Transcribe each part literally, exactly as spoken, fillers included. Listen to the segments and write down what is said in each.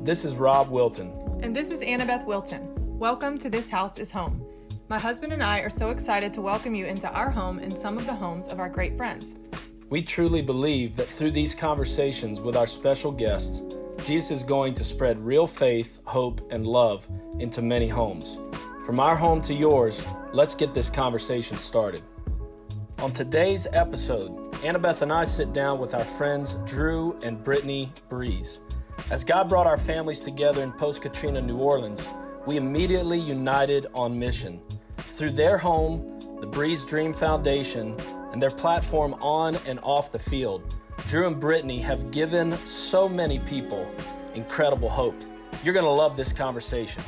This is Rob Wilton. And this is Annabeth Wilton. Welcome to This House is Home. My husband and I are so excited to welcome you into our home and some of the homes of our great friends. We truly believe that through these conversations with our special guests, Jesus is going to spread real faith, hope, and love into many homes. From our home to yours, let's get this conversation started. On today's episode, Annabeth and I sit down with our friends Drew and Brittany Breeze. As God brought our families together in post-Katrina New Orleans, we immediately united on mission. Through their home, the Breeze Dream Foundation, and their platform on and off the field, Drew and Brittany have given so many people incredible hope. You're going to love this conversation.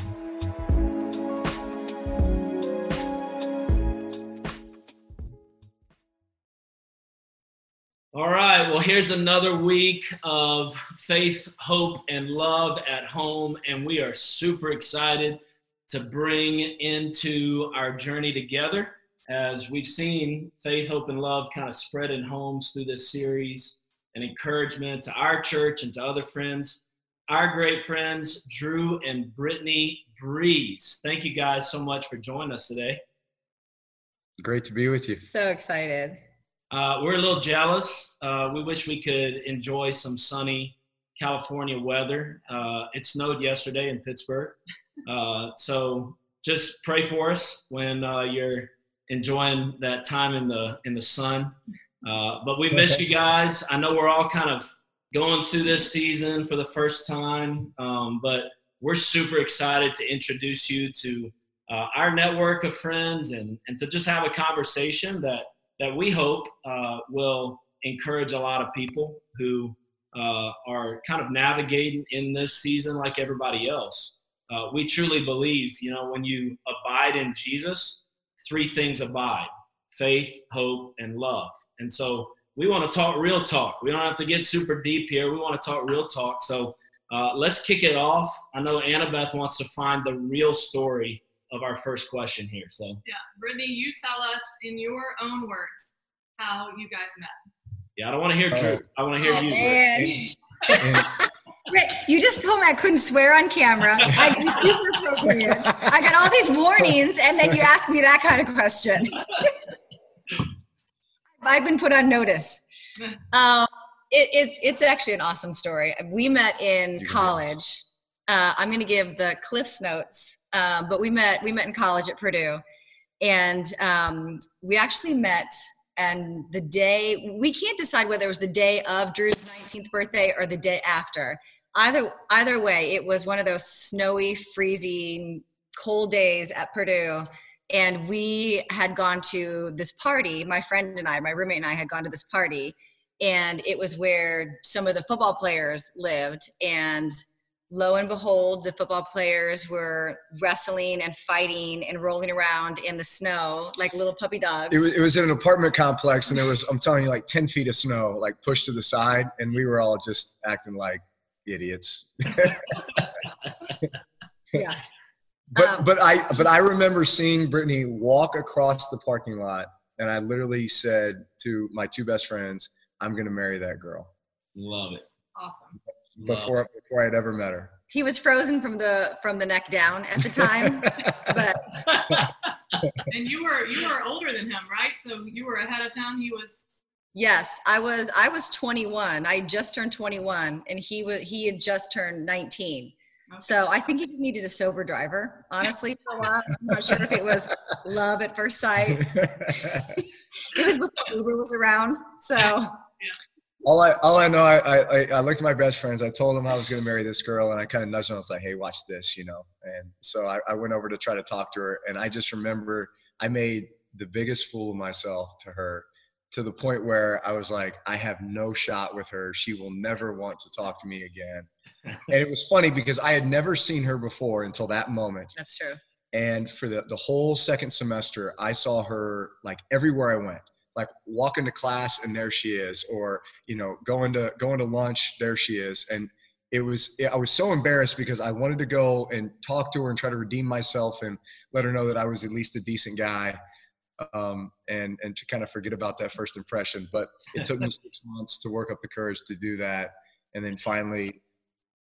All right, well, here's another week of faith, hope, and love at home, and we are super excited to bring into our journey together as we've seen faith, hope, and love kind of spread in homes through this series, and encouragement to our church and to other friends. Our great friends, Drew and Brittany Breeze. Thank you guys so much for joining us today. Great to be with you. So excited. Uh, we're a little jealous. Uh, we wish we could enjoy some sunny California weather. Uh, it snowed yesterday in Pittsburgh. Uh, so just pray for us when uh, you're enjoying that time in the in the sun. Uh, but we miss you guys. I know we're all kind of going through this season for the first time, um, but we're super excited to introduce you to uh, our network of friends and, and to just have a conversation that that we hope uh, will encourage a lot of people who uh, are kind of navigating in this season like everybody else. Uh, we truly believe, you know, when you abide in Jesus, three things abide: faith, hope, and love. And so we want to talk real talk. We don't have to get super deep here. We want to talk real talk. So uh, let's kick it off. I know Annabeth wants to find the real story of our first question here. So yeah, Brittany, you tell us in your own words how you guys met. Yeah, I don't want to hear Drew. I want to hear oh, you. Man. Wait, you just told me I couldn't swear on camera. I'd be super appropriate. I got all these warnings, and then you asked me that kind of question. I've been put on notice. Um, it, it's it's actually an awesome story. We met in college. Uh, I'm going to give the Cliff's Notes. Um, but we met, we met in college at Purdue, and um, we actually met, and the day, we can't decide whether it was the day of Drew's nineteenth birthday or the day after. Either, either way, it was one of those snowy, freezing, cold days at Purdue, and we had gone to this party. My friend and I, my roommate and I had gone to this party, and it was where some of the football players lived, and lo and behold, the football players were wrestling and fighting and rolling around in the snow like little puppy dogs. It was, it was in an apartment complex, and there was, I'm telling you, like ten feet of snow, like pushed to the side, and we were all just acting like idiots. Yeah. But um, but I but I remember seeing Brittany walk across the parking lot, and I literally said to my two best friends, "I'm going to marry that girl." Love it. Awesome. Before Love before I'd ever met her. He was frozen from the from the neck down at the time, but And you were you were older than him, right? So you were ahead of him. He was. yes, I was I was twenty-one. I just turned twenty-one, and he was he had just turned nineteen. Okay. So I think he just needed a sober driver, honestly, for a while. I'm not sure if it was love at first sight. It was before Uber was around, so. Yeah. All I all I know, I, I I looked at my best friends. I told them I was going to marry this girl, and I kind of nudged them. I was like, "Hey, watch this," you know. And so I, I went over to try to talk to her, and I just remember I made the biggest fool of myself to her, to the point where I was like, "I have no shot with her. She will never want to talk to me again." And it was funny because I had never seen her before until that moment. That's true. And for the the whole second semester, I saw her like everywhere I went. Like walking to class and there she is, or, you know, going to, going to lunch, there she is. And it was, I was so embarrassed because I wanted to go and talk to her and try to redeem myself and let her know that I was at least a decent guy. Um, and, and to kind of forget about that first impression. But it took me six months to work up the courage to do that. And then finally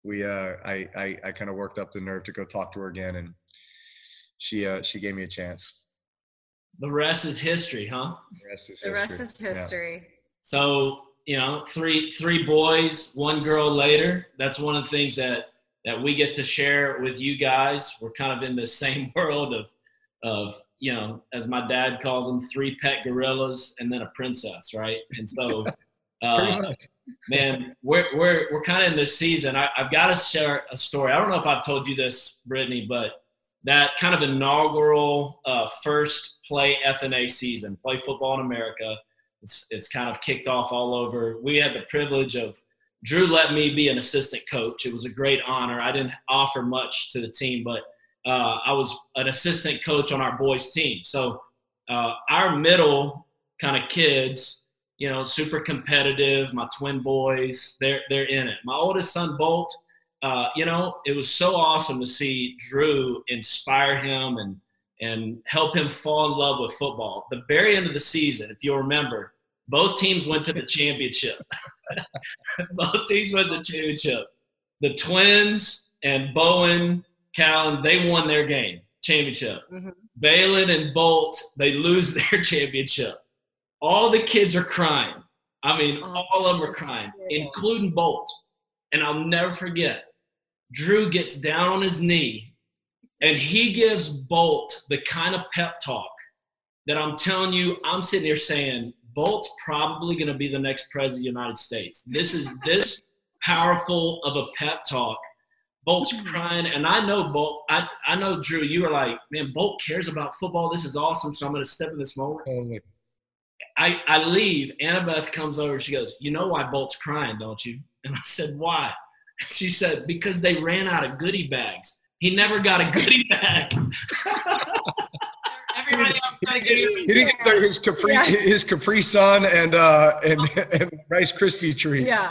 we, uh, I, I, I kind of worked up the nerve to go talk to her again, and she, uh, she gave me a chance. The rest is history, huh? The rest is the history. rest is history. Yeah. So, you know, three three boys, one girl later. That's one of the things that that we get to share with you guys. We're kind of in the same world of of you know, as my dad calls them, three pet gorillas and then a princess, right? And so, uh, man, we're we're we're kind of in this season. I, I've got to share a story. I don't know if I've told you this, Brittany, but that kind of inaugural uh, first play F N A season, play football in America. It's, it's kind of kicked off all over. We had the privilege of Drew let me be an assistant coach. It was a great honor. I didn't offer much to the team, but uh, I was an assistant coach on our boys team. So uh, our middle kind of kids, you know, super competitive. My twin boys, they're they're in it. My oldest son, Bolt, uh, you know, it was so awesome to see Drew inspire him and and help him fall in love with football. The very end of the season, if you'll remember, both teams went to the championship. Both teams went to the championship. The Twins and Bowen, Callan, they won their game, championship. Mm-hmm. Balin and Bolt, they lose their championship. All the kids are crying. I mean, oh, all of them are crying, including Bolt. And I'll never forget, Drew gets down on his knee, and he gives Bolt the kind of pep talk that I'm telling you, I'm sitting here saying, Bolt's probably going to be the next president of the United States. This is this powerful of a pep talk. Bolt's crying, and I know Bolt. I, I know, Drew, you were like, man, Bolt cares about football. This is awesome, so I'm going to step in this moment. Totally. I, I leave. Annabeth comes over. She goes, you know why Bolt's crying, don't you? And I said, why? She said, because they ran out of goodie bags. He never got a goodie bag. Everybody else got a goodie bag. He didn't get his Capri, yeah. his Capri Sun and uh, and, and Rice Krispie treat. Yeah.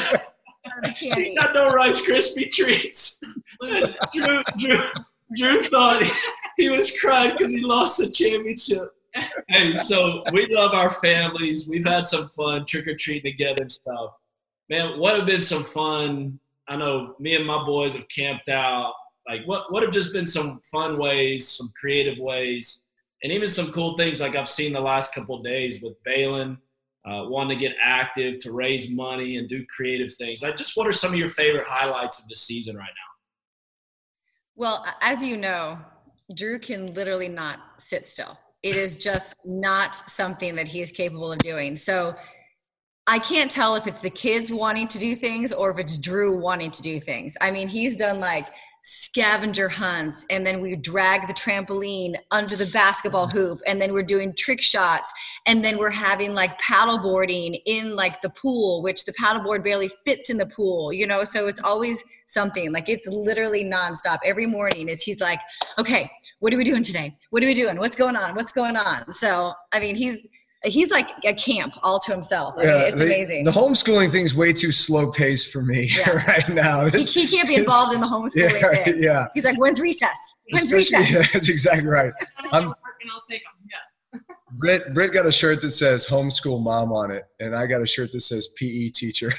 He got no Rice Krispie treats. Drew, Drew, Drew thought he, he was crying because he lost the championship. Hey, so we love our families. We've had some fun trick-or-treating together and stuff. Man, what have been some fun? I know me and my boys have camped out. Like, what, what have just been some fun ways, some creative ways, and even some cool things like I've seen the last couple of days with Balin, uh, wanting to get active, to raise money and do creative things. Like, just what are some of your favorite highlights of the season right now? Well, as you know, Drew can literally not sit still. It is just not something that he is capable of doing. So I can't tell if it's the kids wanting to do things or if it's Drew wanting to do things. I mean, he's done like scavenger hunts, and then we drag the trampoline under the basketball hoop, and then we're doing trick shots, and then we're having like paddleboarding in like the pool, which the paddleboard barely fits in the pool, you know? So it's always something. Like, it's literally nonstop. Every morning it's he's like, okay, what are we doing today? What are we doing? What's going on? What's going on? So I mean, he's he's like a camp all to himself. I yeah, mean, it's the, amazing. The homeschooling thing's way too slow paced for me yeah. right now. He, he can't be involved in the homeschooling yeah, thing. Yeah. He's like, when's recess? When's Especially, recess? Yeah, that's exactly right. I'm, work and I'll take them. Yeah. Britt, Britt got a shirt that says homeschool mom on it, and I got a shirt that says P E teacher.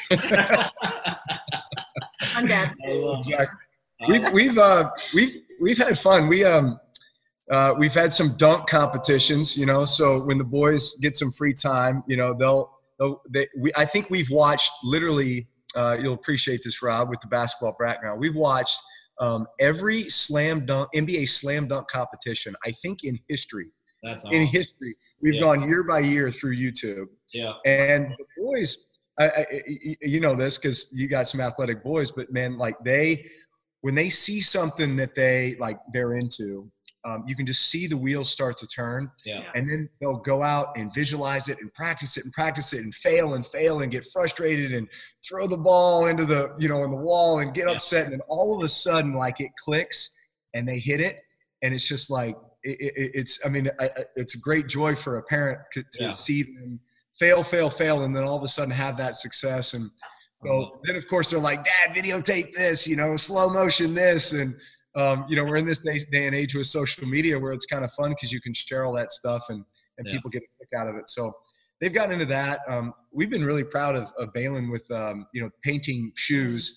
I'm dead. Exactly. We've we've uh we've we've had fun. We um uh we've had some dunk competitions, you know. So when the boys get some free time, you know, they'll they'll they we I think we've watched literally. Uh, you'll appreciate this, Rob, with the basketball background. We've watched um, every slam dunk N B A slam dunk competition, I think, in history. That's in awesome. history. We've yeah. gone year by year through YouTube. Yeah. And the boys, I, I, you know this because you got some athletic boys, but man, like they, when they see something that they like, they're into, um, you can just see the wheels start to turn. Yeah. And then they'll go out and visualize it and practice it and practice it and fail and fail and get frustrated and throw the ball into the, you know, in the wall and get yeah. upset. And then all of a sudden, like, it clicks and they hit it. And it's just like, it, it, it's, I mean, I, it's a great joy for a parent to, to yeah. see them fail, fail, fail, and then all of a sudden have that success. And so then, of course, they're like, Dad, videotape this, you know, slow motion this. And, um, you know, we're in this day, day and age with social media where it's kind of fun because you can share all that stuff and, and yeah. people get a kick out of it. So they've gotten into that. Um, we've been really proud of, of Balin with, um, you know, painting shoes.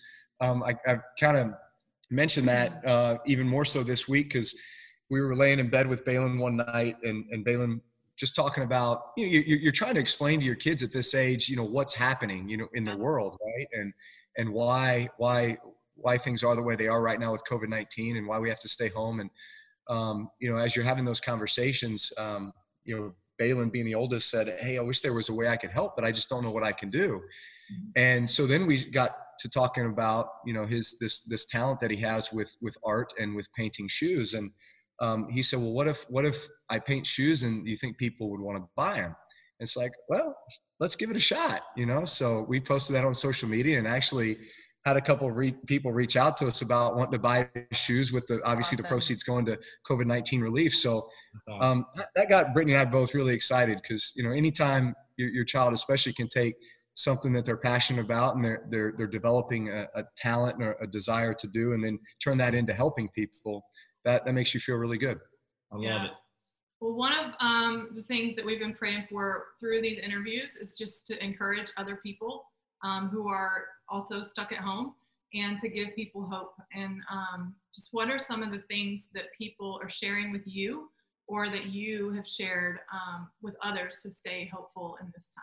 um, I, I've kind of mentioned that uh, even more so this week, because we were laying in bed with Balin one night, and, and Balin just talking about, you know, you're, you're trying to explain to your kids at this age, you know, what's happening, you know, in the world, right? And, and why, why, why things are the way they are right now with COVID nineteen, and why we have to stay home. And, um, you know, as you're having those conversations, um, you know, Balin, being the oldest, said, "Hey, I wish there was a way I could help, but I just don't know what I can do." Mm-hmm. And so then we got to talking about, you know, his, this, this talent that he has with, with art and with painting shoes. And, um, he said, "Well, what if, what if I paint shoes and you think people would want to buy them?" And it's like, well, let's give it a shot, you know? So we posted that on social media, and actually had a couple of re- people reach out to us about wanting to buy shoes, with the, obviously awesome. The proceeds going to COVID nineteen relief. So, um, that got Brittany and I both really excited, because, you know, anytime your, your child especially can take something that they're passionate about, and they're, they're, they're developing a, a talent or a desire to do, and then turn that into helping people, that, that makes you feel really good. I yeah. love it. Well, one of um, the things that we've been praying for through these interviews is just to encourage other people um, who are also stuck at home, and to give people hope. And um, just what are some of the things that people are sharing with you, or that you have shared um, with others to stay hopeful in this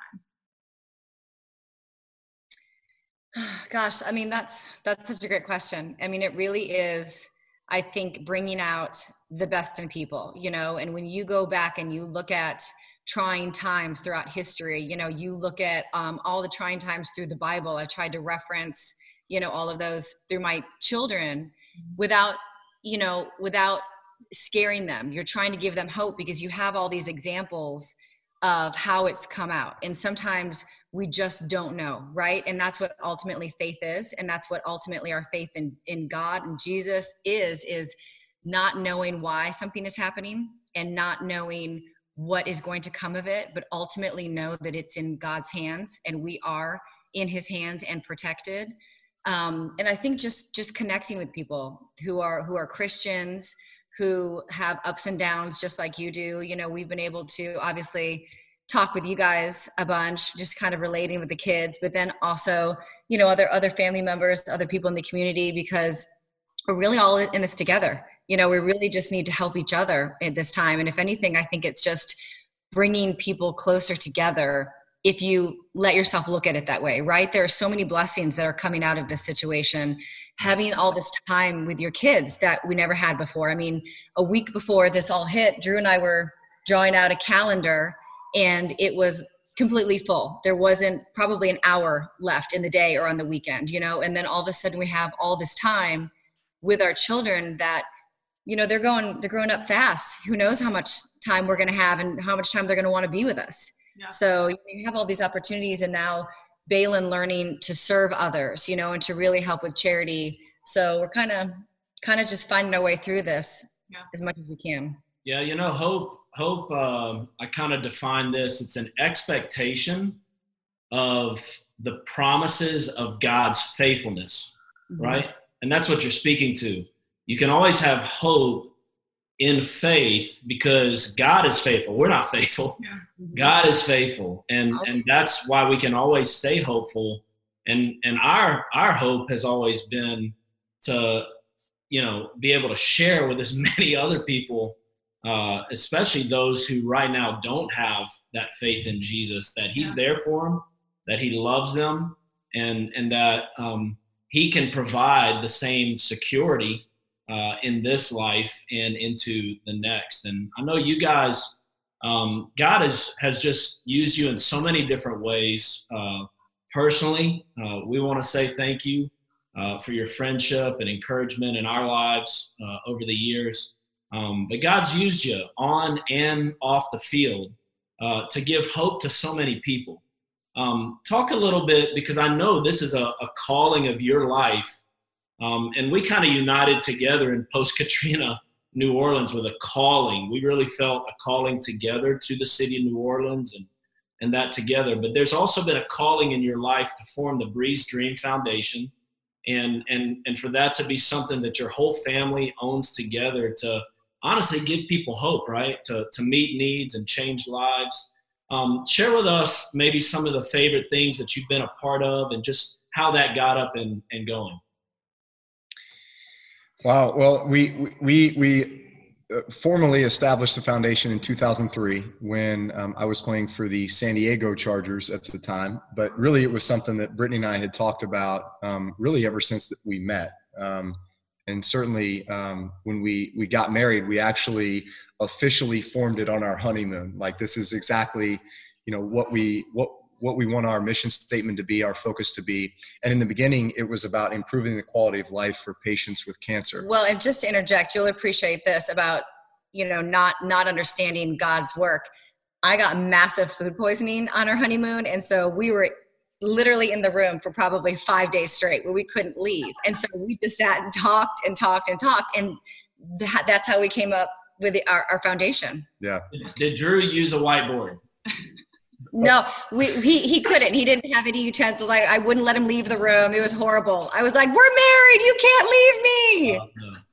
time? Gosh, I mean, that's, that's such a great question. I mean, it really is, I think, bringing out the best in people, you know, and when you go back and you look at trying times throughout history, you know, you look at um, all the trying times through the Bible. I've tried to reference, you know, all of those through my children without, you know, without scaring them. You're trying to give them hope, because you have all these examples of how it's come out. And sometimes we just don't know, right? And that's what ultimately faith is. And that's what ultimately our faith in, in God and Jesus is, is not knowing why something is happening, and not knowing what is going to come of it, but ultimately know that it's in God's hands, and we are in his hands and protected. Um, and I think just, just connecting with people who are, who are Christians, who have ups and downs, just like you do. You know, we've been able to obviously talk with you guys a bunch, just kind of relating with the kids, but then also, you know, other, other family members, other people in the community, because we're really all in this together. You know, we really just need to help each other at this time. And if anything, I think it's just bringing people closer together, if you let yourself look at it that way, right? There are so many blessings that are coming out of this situation. Having all this time with your kids that we never had before. I mean, a week before this all hit, Drew and I were drawing out a calendar, and it was completely full. There wasn't probably an hour left in the day or on the weekend, you know, and then all of a sudden we have all this time with our children that, you know, they're going, they're growing up fast. Who knows how much time we're going to have and how much time they're going to want to be with us. Yeah. So you have all these opportunities, and now Balin learning to serve others, you know, and to really help with charity. So we're kind of, kind of just finding our way through this yeah. as much as we can. Yeah. You know, hope, hope, uh, I kind of define this. It's an expectation of the promises of God's faithfulness, mm-hmm. right? And that's what you're speaking to. You can always have hope in faith because God is faithful. We're not faithful. Yeah. Mm-hmm. God is faithful. And, and that's why we can always stay hopeful. And, and our, our hope has always been to, you know, be able to share with as many other people, uh, especially those who right now don't have that faith in Jesus, that he's yeah. there for them, that he loves them, and, and that um, he can provide the same security Uh, in this life and into the next. And I know you guys, um, God has, has just used you in so many different ways. Uh, personally, uh, we want to say thank you uh, for your friendship and encouragement in our lives uh, over the years. Um, but God's used you on and off the field uh, to give hope to so many people. Um, talk a little bit, because I know this is a, a calling of your life. Um, and we kind of united together in post-Katrina New Orleans with a calling. We really felt a calling together to the city of New Orleans and, and that together. But there's also been a calling in your life to form the Breeze Dream Foundation, and, and, and for that to be something that your whole family owns together to honestly give people hope, right? To, to meet needs and change lives. Um, share with us maybe some of the favorite things that you've been a part of and just how that got up and, and going. Wow. Well, we we we formally established the foundation in two thousand three when um, I was playing for the San Diego Chargers at the time. But really, it was something that Brittany and I had talked about um, really ever since that we met. Um, and certainly, um, when we we got married, we actually officially formed it on our honeymoon. Like, this is exactly, you know, what we what. what we want our mission statement to be, our focus to be. And in the beginning, it was about improving the quality of life for patients with cancer. Well, and just to interject, you'll appreciate this about, you know, not, not understanding God's work. I got massive food poisoning on our honeymoon. And so we were literally in the room for probably five days straight where we couldn't leave. And so we just sat and talked and talked and talked. And that, that's how we came up with the, our, our foundation. Yeah. Did Drew use a whiteboard? No, we, he, he couldn't. He didn't have any utensils. I, I wouldn't let him leave the room. It was horrible. I was like, we're married. You can't leave me. Uh,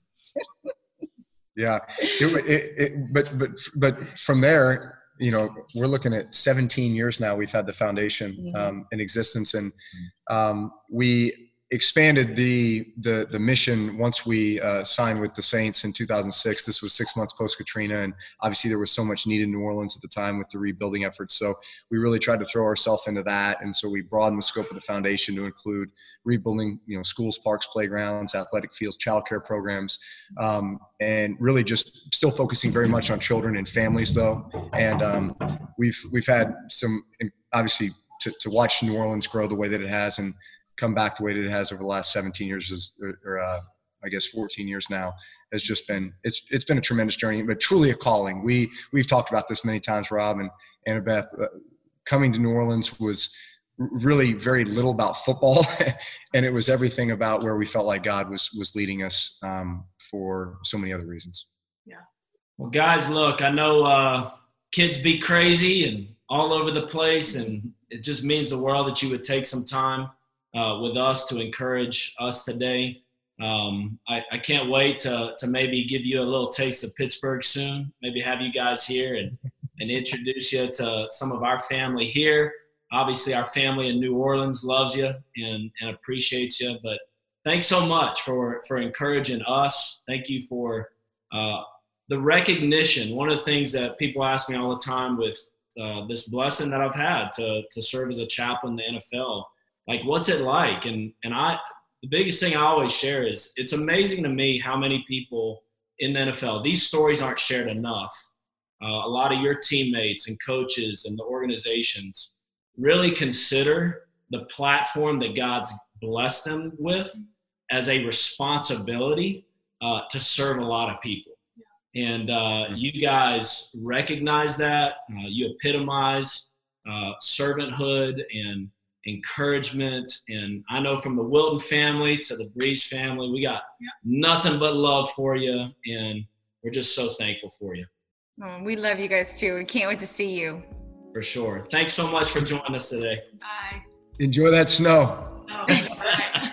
no. Yeah. It, it, it, but, but, but from there, you know, we're looking at seventeen years now. We've had the foundation um, in existence, and um, we expanded the, the, the mission once we uh, signed with the Saints in two thousand six. This was six months post Katrina. And obviously there was so much need in New Orleans at the time with the rebuilding efforts. So we really tried to throw ourselves into that. And so we broadened the scope of the foundation to include rebuilding, you know, schools, parks, playgrounds, athletic fields, childcare programs, um, and really just still focusing very much on children and families though. And um, we've, we've had some, obviously to, to watch New Orleans grow the way that it has and come back the way that it has over the last seventeen years, is, or, or uh, I guess fourteen years now, has just been, it's it's been a tremendous journey, but truly a calling. We, we've talked about this many times, Rob and Annabeth. Uh, coming to New Orleans was really very little about football, and it was everything about where we felt like God was was leading us um, for so many other reasons. Yeah. Well, guys, look, I know uh, kids be crazy and all over the place, and it just means the world that you would take some time Uh, with us to encourage us today. Um, I, I can't wait to, to maybe give you a little taste of Pittsburgh soon, maybe have you guys here and, and introduce you to some of our family here. Obviously, our family in New Orleans loves you and, and appreciates you, but thanks so much for, for encouraging us. Thank you for uh, the recognition. One of the things that people ask me all the time with uh, this blessing that I've had to, to serve as a chaplain in the N F L, like, what's it like? And and I, the biggest thing I always share is it's amazing to me how many people in the N F L, these stories aren't shared enough. Uh, a lot of your teammates and coaches and the organizations really consider the platform that God's blessed them with as a responsibility uh, to serve a lot of people. And uh, you guys recognize that. Uh, you epitomize uh, servanthood and encouragement. And I know from the Wilton family to the Breeze family, we got yep. nothing but love for you. And we're just so thankful for you. Oh, we love you guys too. We can't wait to see you. For sure. Thanks so much for joining us today. Bye. Enjoy that snow. Oh, bye.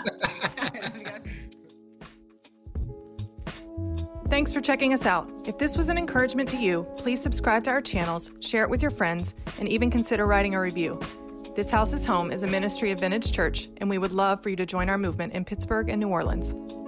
Thanks for checking us out. If this was an encouragement to you, please subscribe to our channels, share it with your friends, and even consider writing a review. This House is Home is a ministry of Vintage Church, and we would love for you to join our movement in Pittsburgh and New Orleans.